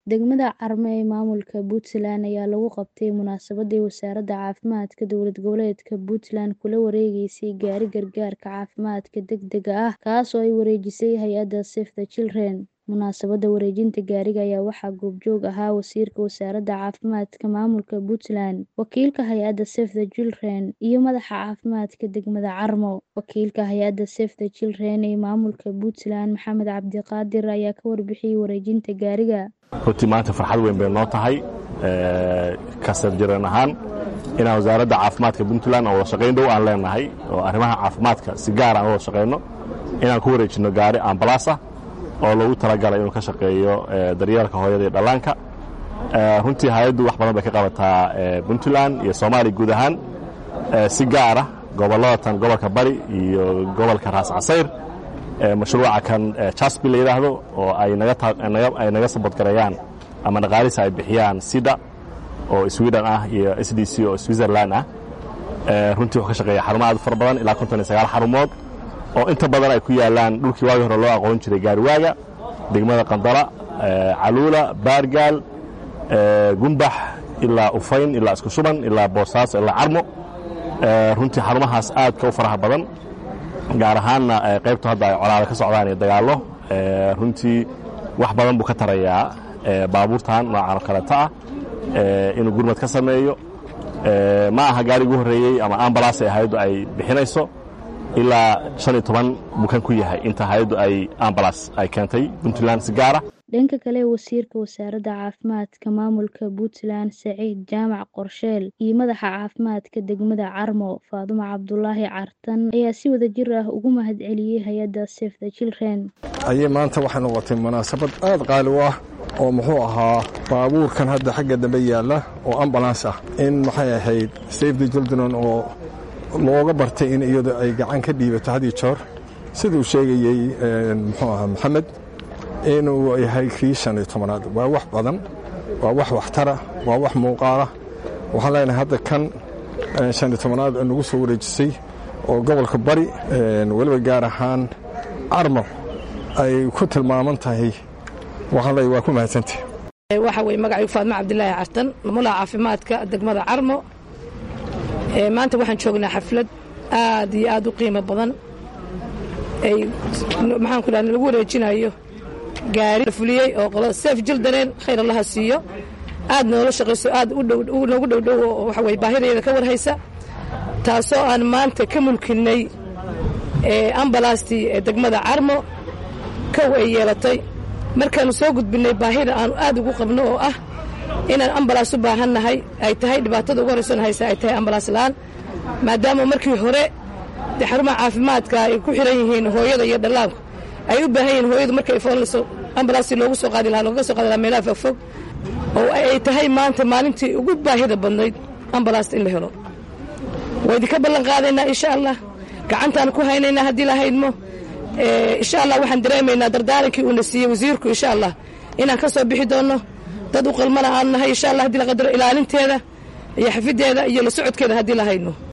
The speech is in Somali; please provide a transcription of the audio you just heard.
Degmada Carmo ee maamulka Puntland ayaa lagu qabtay munaasabadii Wasaaradda Caafimaadka Dowlad Goboleedka Puntland kula wareegaysay gaari gargaarka caafimaadka degdega ah kaas oo ay wareejisay hay'adda Save the Children. Munaasabadda wareejinta gaariga ayaa waxaa goobjoog ahaa Wasiirka Wasaaradda Caafimaadka Maamulka Puntland, wakiilka hay'adda Save the Children, iyo madaxa caafimaadka degmada Carmo. Wakiilka hay'adda Save the Children ee maamulka Puntland, Maxamed Cabdiqaadir, ayaa ka warbixiyay wareejinta gaariga. runtii maanta farxad weyn bay noo tahay kasar jiran ahaan inaan wasaaradda caafimaadka Puntland oo wada shaqayn dhow aan leenahay oo arrimaha caafimaadka si gaar ah wada shaqayno inaan ku wareejino gaari ambalaas ah oo loogu talagalay inuu ka shaqeeyo daryeelka hooyada iyo dhallaanka. runtii hay'addu wax badan bay ka qabataa Puntland iyo Soomaaliya guud ahaan si gaar ah gobolada gobolka Bari iyo gobolka Raas Casayr. mashruuca kan Chaspi la yiraahdo oo ay naga sabot gareeyaan ama dhaqaalihiisa ay bixiyaan sida oo Sweden ah iyo SDC oo Switzerland ah. runtii wuxuu ka shaqeeyaa xarumo aad u fara badan ilaa 59 xarumood oo inta badan ay ku yaalaan dhulkii waagi hore loo aqoon jiray Gaariwaaga, degmada Qandala, Caluula, Baargaal, Gumbax ilaa Ufayn ilaa Isku Shuban ilaa Boosaaso ilaa Carmo. runtii xarumahaas aad ka u faraha badan gaar ahaanna qaybta hadda ay colaado ka socdaan iyo dagaallo runtii wax badan buu ka tarayaa baabuurtan noocan oo kaleeta ah inuu gurmad ka sameeyo. ma aha gaarigu horreeyey ama ambalaas ee hay'addu ay bixinayso ilaa 15 bukan ku yahay inta hay'addu ay ambalaas ay keentay Puntland si gaar ah. Dhanka kale, Wasiirka Wasaaradda Caafimaadka Maamulka Puntland, Saciid Jaamac Qorsheel, iyo madaxa caafimaadka degmada Carmo, Faadumo Cabdulaahi Cartan, ayaa si wadajir ah ugu mahadceliyay hay'adda Save the Children. maanta waxaan watay munaasabad aad qaali u ah oo muxuu ahaa baabuurkan hadda xagga dambe yaalla oo ambulance ah in maxay ahayd Save the Children oo looga bartay in iyadu ay gacan ka dhiibato hadii joor siduu sheegayay muxuu ahaa Maxamed inuu yahay kii 15aad waa wax badan, waa wax waxtara, waa wax muuqaala. waxaan leenahay hadda kan 15aad nagu soo wareejisay oo gobolka Bari waliba gaar ahaan Carmo ay ku tilmaaman tahay. waxaan leeyahay waa ku mahadsantahay. waxa way magacaygu Faadumo Cabdulaahi Cartan, maamulaha caafimaadka degmada Carmo. maanta waxaan joognaa xaflad aad iyo aad u qiimo badan ay maxaan ku dhahnaa lagu wareejinayo gaari fuliyay oo qolada Save Children khayr Allah siiyo aad noola shaqeyso aad u noogu dhow waxa way baahideeda ka warhaysa taasoo aan maanta ka mulkinay ambalaastii degmada Carmo ka way yeelatay markaan soo gudbinay baahida aan aad ugu qabno oo ah inaan ambalaas u baahannahay ay tahay dhibaatada ugu horeysan haysa ay tahay ambalaas la'aan maadaama markii hore xarumaha caafimaadka ay ku xiran yihiin hooyada iyo dhallaanku ay u baahan yihiin hooyadu markay foolnayso ambalaas looga soo qaadi lahaa meelaha fogfog oo ay tahay maanta maalintii ugu baahida badnayd ambalaas in la helo. waydi ka ballan qaadaynaa insha Allah gacantaan ku haynaynaa haddii la haydmo insha Allah waxaan dareemaynaa dardaarankii uu na siiyey wasiirku insha Allah inaan ka soo bixi doono dad u qalmana aan nahay insha Allah haddii la qadaro ilaalinteeda iyo xafideeda iyo la socodkeeda haddii la haydno.